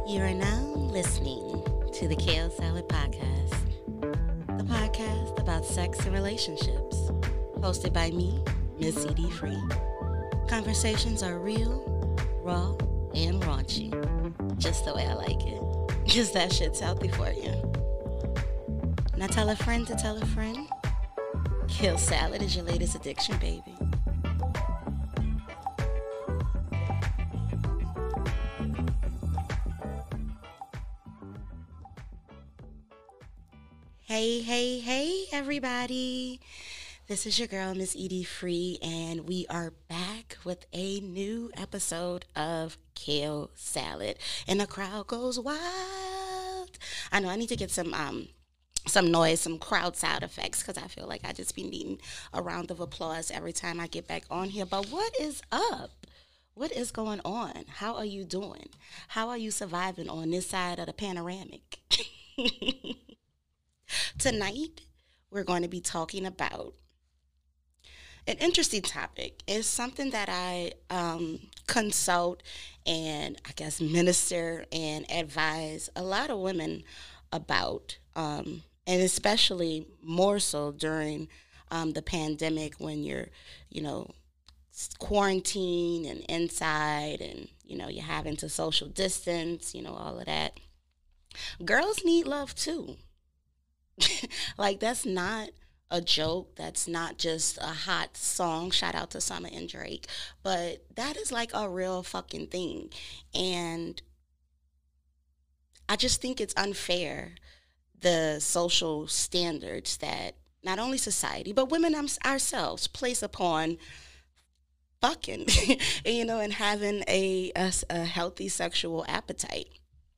You are now listening to the Kale Salad Podcast, the podcast about sex and relationships, hosted by me, Miss CD Free. Conversations are real, raw, and raunchy, just the way I like it, because that shit's healthy for you. Now tell a friend to tell a friend, Kale Salad is your latest addiction, baby. Hey, everybody. This is your girl, Miss Edie Free, and we are back with a new episode of Kale Salad. And the crowd goes wild. I know I need to get some noise, some crowd sound effects, because I feel like I just be needing a round of applause every time I get back on here. But what is up? What is going on? How are you doing? How are you surviving on this side of the panoramic? Tonight, we're going to be talking about an interesting topic. It's something that I consult and I guess minister and advise a lot of women about, and especially more so during the pandemic when you're, quarantined and inside and, you're having to social distance, all of that. Girls need love too. Like, that's not a joke. That's not just a hot song. Shout out to Summer and Drake. But that is like a real fucking thing. And I just think it's unfair, the social standards that not only society, but women ourselves place upon fucking, and having a healthy sexual appetite.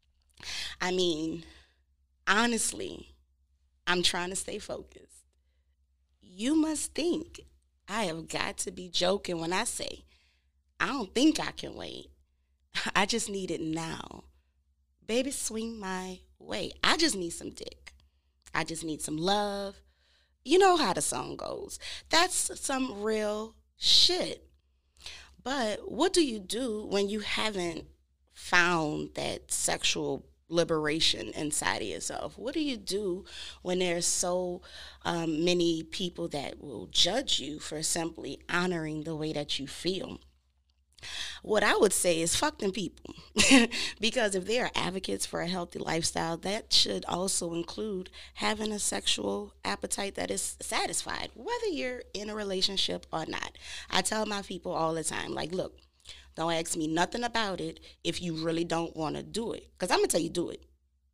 I mean, honestly, I'm trying to stay focused. You must think I have got to be joking when I say, I don't think I can wait. I just need it now. Baby, swing my way. I just need some dick. I just need some love. You know how the song goes. That's some real shit. But what do you do when you haven't found that sexual liberation inside of yourself? What do you do when there's so many people that will judge you for simply honoring the way that you feel? What I would say is fuck them people. Because if they are advocates for a healthy lifestyle, that should also include having a sexual appetite that is satisfied, whether you're in a relationship or not. I tell my people all the time, like, look, don't ask me nothing about it if you really don't want to do it. Because I'm going to tell you do it.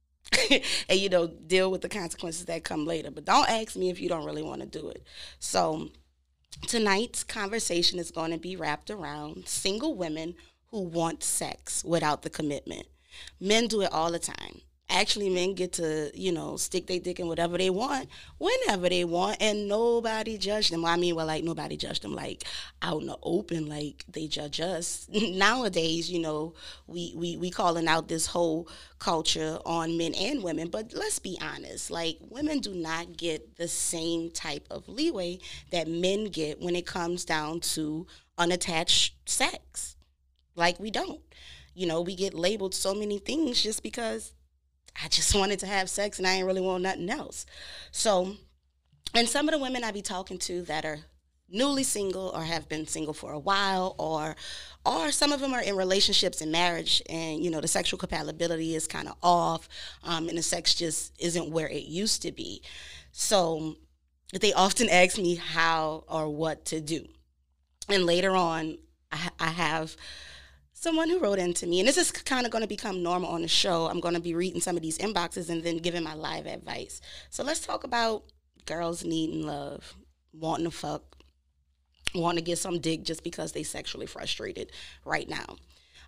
And, deal with the consequences that come later. But don't ask me if you don't really want to do it. So tonight's conversation is going to be wrapped around single women who want sex without the commitment. Men do it all the time. Actually, men get to, stick their dick in whatever they want, whenever they want, and nobody judged them. Nobody judged them, like, out in the open, like they judge us. Nowadays, we calling out this whole culture on men and women, but let's be honest, like, women do not get the same type of leeway that men get when it comes down to unattached sex. Like, we don't. We get labeled so many things just because I just wanted to have sex and I ain't really want nothing else. So, and some of the women I be talking to that are newly single or have been single for a while, or some of them are in relationships and marriage, and the sexual compatibility is kind of off, and the sex just isn't where it used to be. So they often ask me how or what to do. And later on, I have someone who wrote into me, and this is kind of going to become normal on the show. I'm going to be reading some of these inboxes and then giving my live advice. So let's talk about girls needing love, wanting to fuck, wanting to get some dick just because they sexually frustrated right now.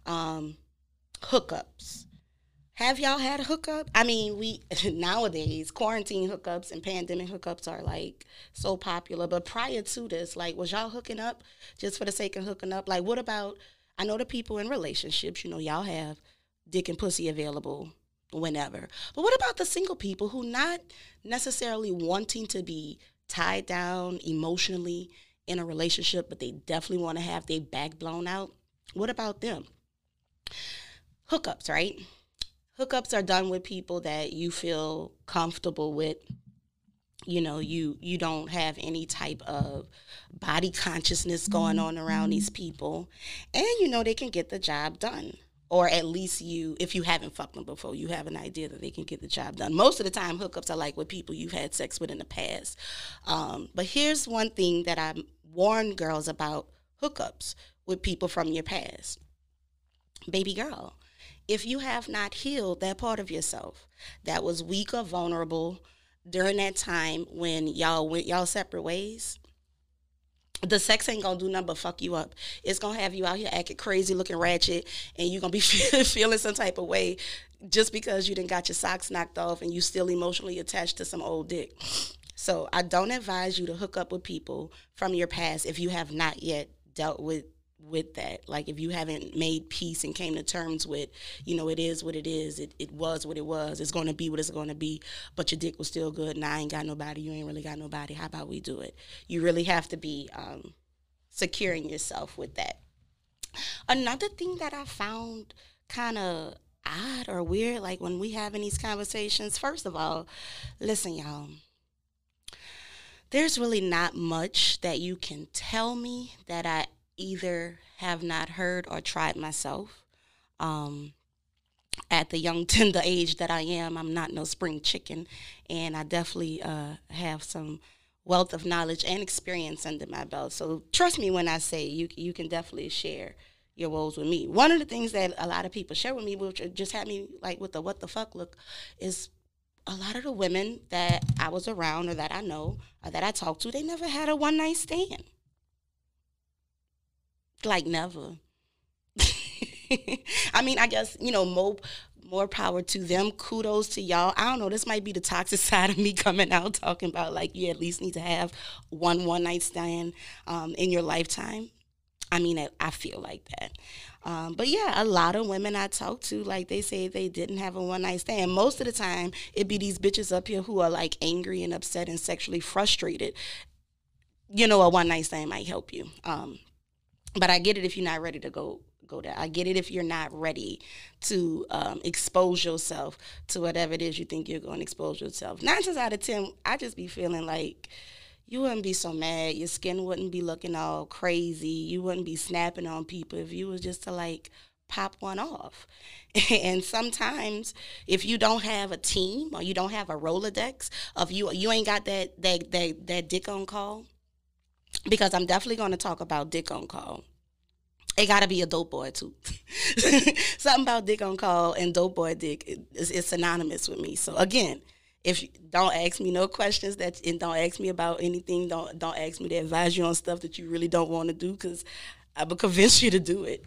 Hookups. Have y'all had a hookup? I mean, nowadays, quarantine hookups and pandemic hookups are, like, so popular. But prior to this, like, was y'all hooking up just for the sake of hooking up? Like, what about, I know the people in relationships, y'all have dick and pussy available whenever. But what about the single people who not necessarily wanting to be tied down emotionally in a relationship, but they definitely want to have their back blown out? What about them? Hookups, right? hookups are done with people that you feel comfortable with. You know, you don't have any type of body consciousness going on around these people, and you know they can get the job done. Or at least you, if you haven't fucked them before, you have an idea that they can get the job done. Most of the time, hookups are like with people you've had sex with in the past. But here's one thing that I warn girls about hookups with people from your past. Baby girl, if you have not healed that part of yourself that was weak or vulnerable during that time when y'all went y'all separate ways, the sex ain't gonna do nothing but fuck you up. It's gonna have you out here acting crazy, looking ratchet, and you're gonna be feeling some type of way just because you didn't got your socks knocked off and you still emotionally attached to some old dick. So I don't advise you to hook up with people from your past if you have not yet dealt with that. Like if you haven't made peace and came to terms with, you know, it is what it is. It was what it was. It's going to be what it's going to be. But your dick was still good. And I ain't got nobody. You ain't really got nobody. How about we do it? You really have to be securing yourself with that. Another thing that I found kind of odd or weird, like when we having these conversations, first of all, listen, y'all. There's really not much that you can tell me that I either have not heard or tried myself. At the young, tender age that I am, I'm not no spring chicken, and I definitely have some wealth of knowledge and experience under my belt. So trust me when I say you can definitely share your woes with me. One of the things that a lot of people share with me, which just had me like with the what the fuck look, is a lot of the women that I was around or that I know or that I talked to, they never had a one-night stand. Like never. I mean, I guess, you know, more power to them. Kudos to y'all. I don't know, this might be the toxic side of me coming out talking about like you at least need to have one-night stand in your lifetime. I mean, I feel like that. But yeah, a lot of women I talk to, like they say they didn't have a one-night stand. Most of the time, it be these bitches up here who are like angry and upset and sexually frustrated. You know, a one-night stand might help you. But I get it if you're not ready to go there. I get it if you're not ready to expose yourself to whatever it is you think you're going to expose yourself. 9 times out of 10, I just be feeling like you wouldn't be so mad. Your skin wouldn't be looking all crazy. You wouldn't be snapping on people if you was just to like pop one off. And sometimes if you don't have a team or you don't have a Rolodex of you ain't got that dick on call, because I'm definitely going to talk about dick on call. It got to be a dope boy, too. Something about dick on call and dope boy dick is synonymous with me. So, again, if you, don't ask me no questions and don't ask me about anything. Don't ask me to advise you on stuff that you really don't want to do, because I will convince you to do it.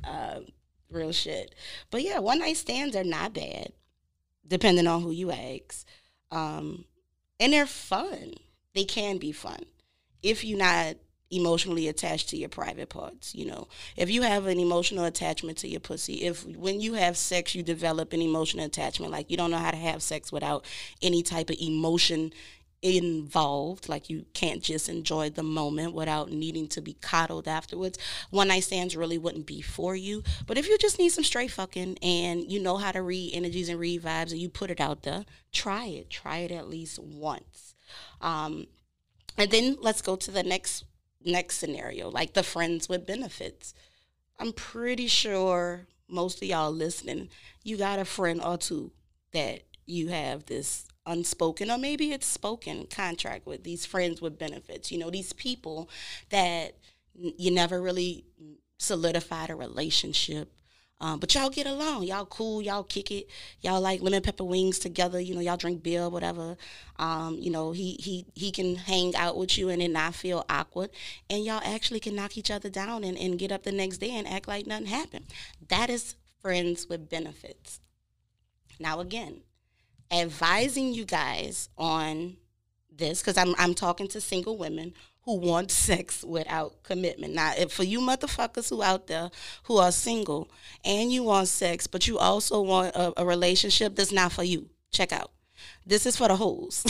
Real shit. But, yeah, one-night stands are not bad, depending on who you ask. And they're fun. They can be fun if you're not emotionally attached to your private parts. You know, if you have an emotional attachment to your pussy, if when you have sex you develop an emotional attachment, like you don't know how to have sex without any type of emotion involved, like you can't just enjoy the moment without needing to be coddled afterwards, one night stands really wouldn't be for you. But if you just need some straight fucking and you know how to read energies and read vibes and you put it out there, try it at least once. And then let's go to the next scenario, like the friends with benefits. I'm pretty sure most of y'all listening, you got a friend or two that you have this unspoken or maybe it's spoken contract with, these friends with benefits. You know, these people that you never really solidified a relationship. But y'all get along. Y'all cool. Y'all kick it. Y'all like lemon pepper wings together. You know, y'all drink beer, whatever. You know, he can hang out with you and it not feel awkward. And y'all actually can knock each other down and get up the next day and act like nothing happened. That is friends with benefits. Now, again, advising you guys on this, because I'm talking to single women who want sex without commitment. Now, if for you motherfuckers who out there who are single and you want sex, but you also want a relationship, that's not for you. Check out. This is for the hoes.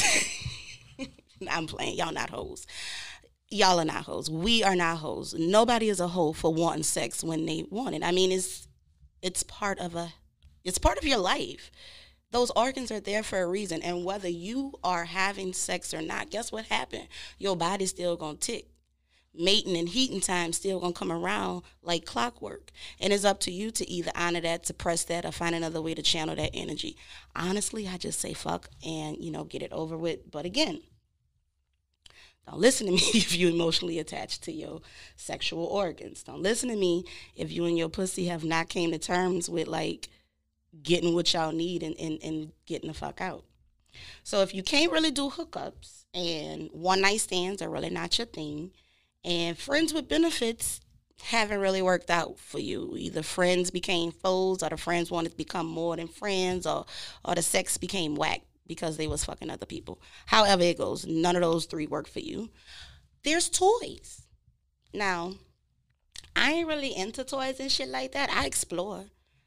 I'm playing. Y'all not hoes. Y'all are not hoes. We are not hoes. Nobody is a hoe for wanting sex when they want it. I mean, it's part of your life. Those organs are there for a reason. And whether you are having sex or not, guess what happened? Your body's still going to tick. Mating and heating time still going to come around like clockwork. And it's up to you to either honor that, suppress that, or find another way to channel that energy. Honestly, I just say fuck and, get it over with. But again, don't listen to me if you emotionally attached to your sexual organs. Don't listen to me if you and your pussy have not came to terms with, like, getting what y'all need and getting the fuck out. So if you can't really do hookups and one-night stands are really not your thing, and friends with benefits haven't really worked out for you, either friends became foes or the friends wanted to become more than friends, or the sex became whack because they was fucking other people. However it goes, none of those three work for you. There's toys. Now, I ain't really into toys and shit like that. I explore.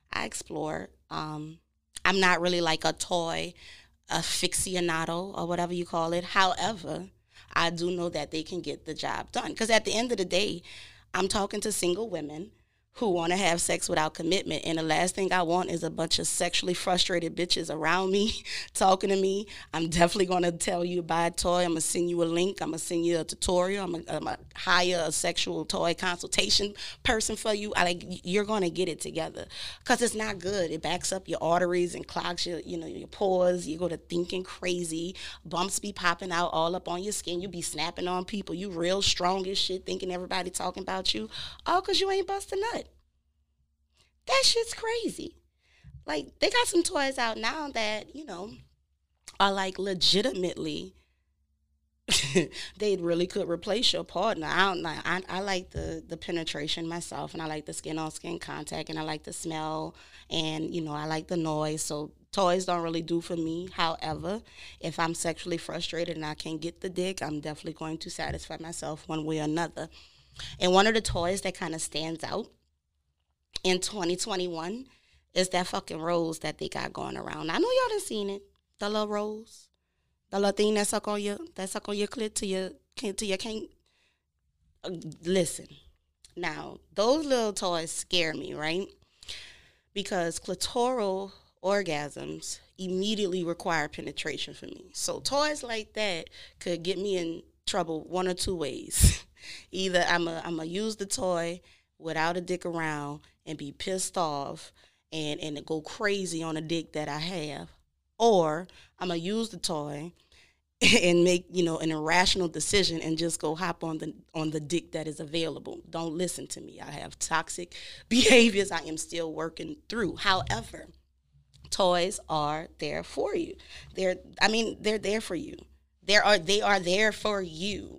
I'm not really like a toy aficionado or whatever you call it. However, I do know that they can get the job done. Because at the end of the day, I'm talking to single women who want to have sex without commitment. And the last thing I want is a bunch of sexually frustrated bitches around me talking to me. I'm definitely going to tell you to buy a toy. I'm going to send you a link. I'm going to send you a tutorial. I'm going to hire a sexual toy consultation person for you. You're going to get it together because it's not good. It backs up your arteries and clogs your pores. You go to thinking crazy. Bumps be popping out all up on your skin. You be snapping on people. You real strong as shit thinking everybody talking about you. All because you ain't bust a nut. That shit's crazy. Like, they got some toys out now that, are like legitimately, they really could replace your partner. I like the penetration myself, and I like the skin-on-skin contact, and I like the smell, and, I like the noise. So toys don't really do for me. However, if I'm sexually frustrated and I can't get the dick, I'm definitely going to satisfy myself one way or another. And one of the toys that kind of stands out in 2021 is that fucking rose that they got going around. I know y'all done seen it. The little rose. The little thing that suck on your clit till you can't. Listen. Now, those little toys scare me, right? Because clitoral orgasms immediately require penetration for me. So toys like that could get me in trouble one or two ways. Either I'm a use the toy without a dick around and be pissed off and go crazy on a dick that I have, or I'm going to use the toy and make, an irrational decision and just go hop on the dick that is available. Don't listen to me. I have toxic behaviors I am still working through. However, toys are there for you. They're there for you. They are there for you.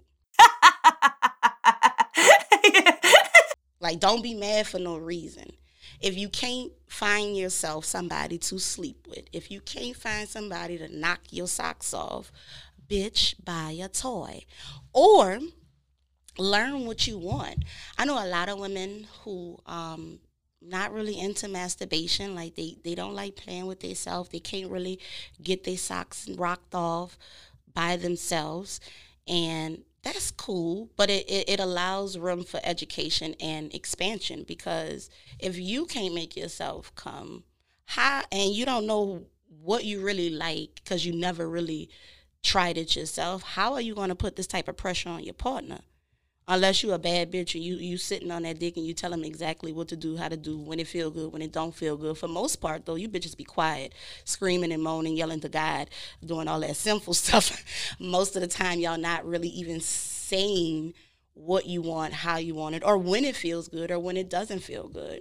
Like, don't be mad for no reason. If you can't find yourself somebody to sleep with, if you can't find somebody to knock your socks off, bitch, buy a toy. Or learn what you want. I know a lot of women who not really into masturbation. Like, they don't like playing with themselves. They can't really get their socks rocked off by themselves. And that's cool, but it allows room for education and expansion, because if you can't make yourself come, and you don't know what you really like because you never really tried it yourself, how are you going to put this type of pressure on your partner? Unless you a bad bitch and you sitting on that dick and you tell them exactly what to do, how to do, when it feel good, when it don't feel good. For most part, though, you bitches be quiet, screaming and moaning, yelling to God, doing all that sinful stuff. Most of the time, y'all not really even saying what you want, how you want it, or when it feels good or when it doesn't feel good.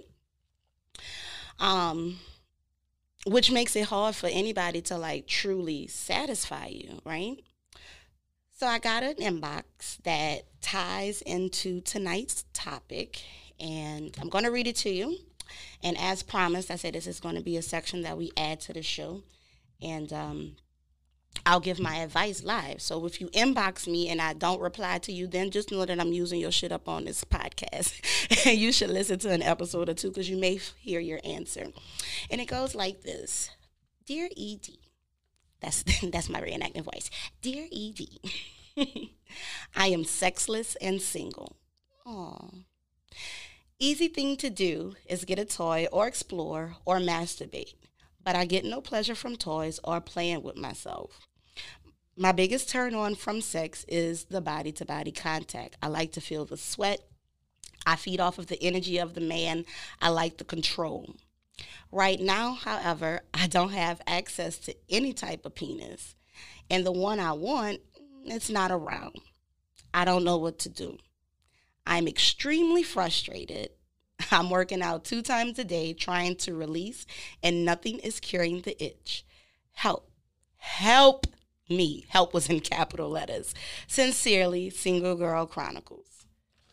Which makes it hard for anybody to, like, truly satisfy you, right? So I got an inbox that ties into tonight's topic, and I'm going to read it to you. And as promised, I said this is going to be a section that we add to the show, and I'll give my advice live. So if you inbox me and I don't reply to you, then just know that I'm using your shit up on this podcast. And you should listen to an episode or two because you may hear your answer. And it goes like this. Dear ED. That's my reenactment voice. Dear ED, I am sexless and single. Aw. Easy thing to do is get a toy or explore or masturbate. but I get no pleasure from toys or playing with myself. My biggest turn on from sex is the body to body contact. I like to feel the sweat. I feed off of the energy of the man. I like the control. Right now, however, I don't have access to any type of penis. And the one I want, it's not around. I don't know what to do. I'm extremely frustrated. I'm working out 2 times a day trying to release, and nothing is curing the itch. Help. Help me. Help was in capital letters. Sincerely, Single Girl Chronicles.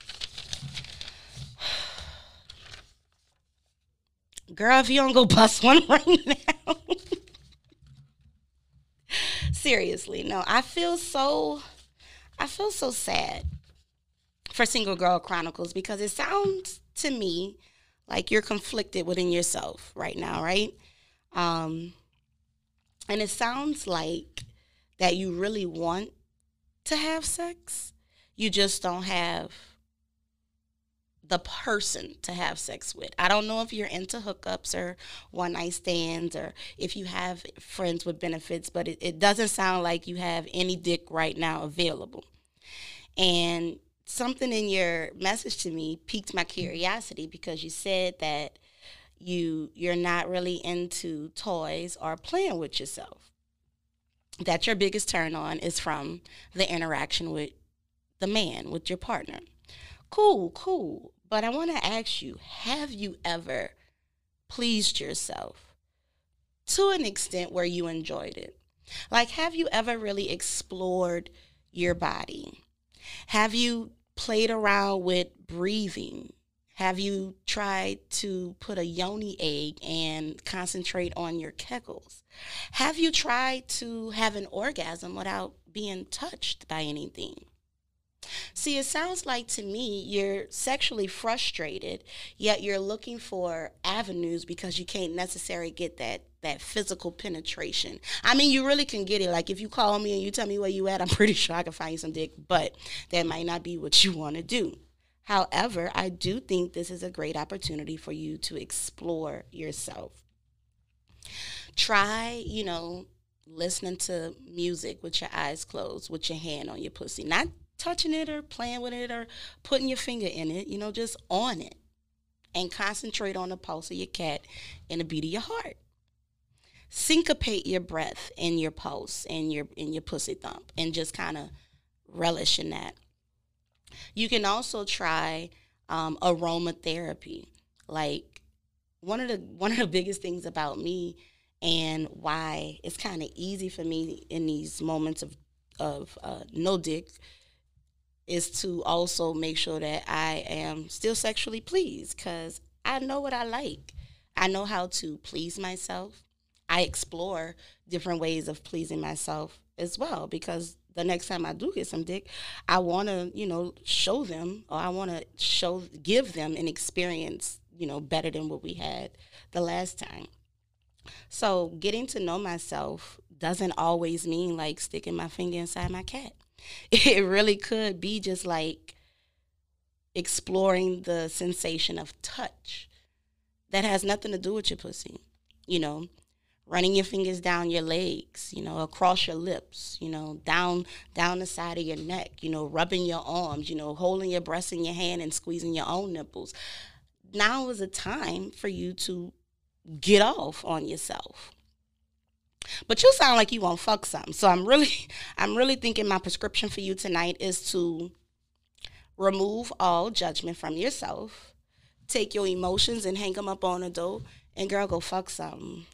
Girl, if you don't go bust one right now. Seriously, no, I feel so sad for Single Girl Chronicles because it sounds to me like you're conflicted within yourself right now, right? And it sounds like that you really want to have sex. You just don't have the person to have sex with. I don't know if you're into hookups or one night stands or if you have friends with benefits, but it doesn't sound like you have any dick right now available. And something in your message to me piqued my curiosity because you said that you're not really into toys or playing with yourself. That your biggest turn on is from the interaction with the man, with your partner. Cool. But I want to ask you, have you ever pleased yourself to an extent where you enjoyed it? Like, have you ever really explored your body? Have you played around with breathing? Have you tried to put a yoni egg and concentrate on your kegels? Have you tried to have an orgasm without being touched by anything? See, it sounds like to me you're sexually frustrated, yet you're looking for avenues because you can't necessarily get that physical penetration. I mean, you really can get it. Like, if you call me and you tell me where you at, I'm pretty sure I can find you some dick, but that might not be what you want to do. However, I do think this is a great opportunity for you to explore yourself. Try, listening to music with your eyes closed, with your hand on your pussy. Not touching it or playing with it or putting your finger in it, just on it. And concentrate on the pulse of your cat and the beat of your heart. Syncopate your breath in your pulse and in your pussy thump and just kind of relish in that. You can also try aromatherapy. Like, one of the biggest things about me and why it's kind of easy for me in these moments of no dick is to also make sure that I am still sexually pleased because I know what I like. I know how to please myself. I explore different ways of pleasing myself as well because the next time I do get some dick, I want to, show them, or I want to give them an experience, better than what we had the last time. So getting to know myself doesn't always mean like sticking my finger inside my cat. It really could be just like exploring the sensation of touch that has nothing to do with your pussy, running your fingers down your legs, across your lips, down the side of your neck, rubbing your arms, holding your breasts in your hand and squeezing your own nipples. Now is a time for you to get off on yourself. But you sound like you want to fuck something. So I'm really thinking my prescription for you tonight is to remove all judgment from yourself. Take your emotions and hang them up on a door. And girl, go fuck something.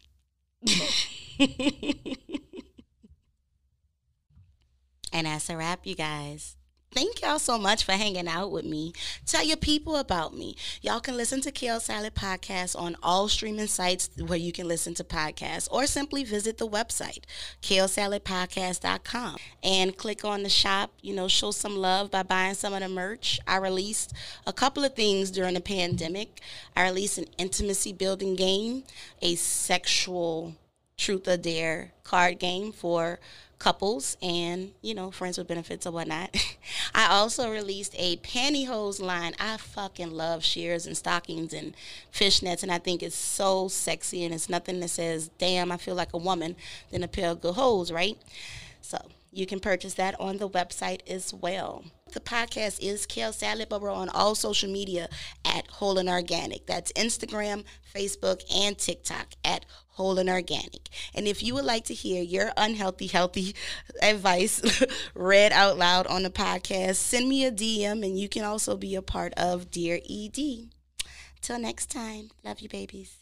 And that's a wrap, you guys. Thank y'all so much for hanging out with me. Tell your people about me. Y'all can listen to Kale Salad Podcast on all streaming sites where you can listen to podcasts, or simply visit the website, kalesaladpodcast.com, and click on the shop, show some love by buying some of the merch. I released a couple of things during the pandemic. I released an intimacy building game, a sexual truth or dare card game for couples and, friends with benefits or whatnot. I also released a pantyhose line. I fucking love sheers and stockings and fishnets, and I think it's so sexy, and it's nothing that says, damn, I feel like a woman, than a pair of good hoes, right? So you can purchase that on the website as well. The podcast is Kale Salad, but we're on all social media at Whole and Organic. That's Instagram, Facebook, and TikTok at Whole and Organic. And if you would like to hear your unhealthy, healthy advice read out loud on the podcast, send me a DM, and you can also be a part of Dear ED. Till next time, love you, babies.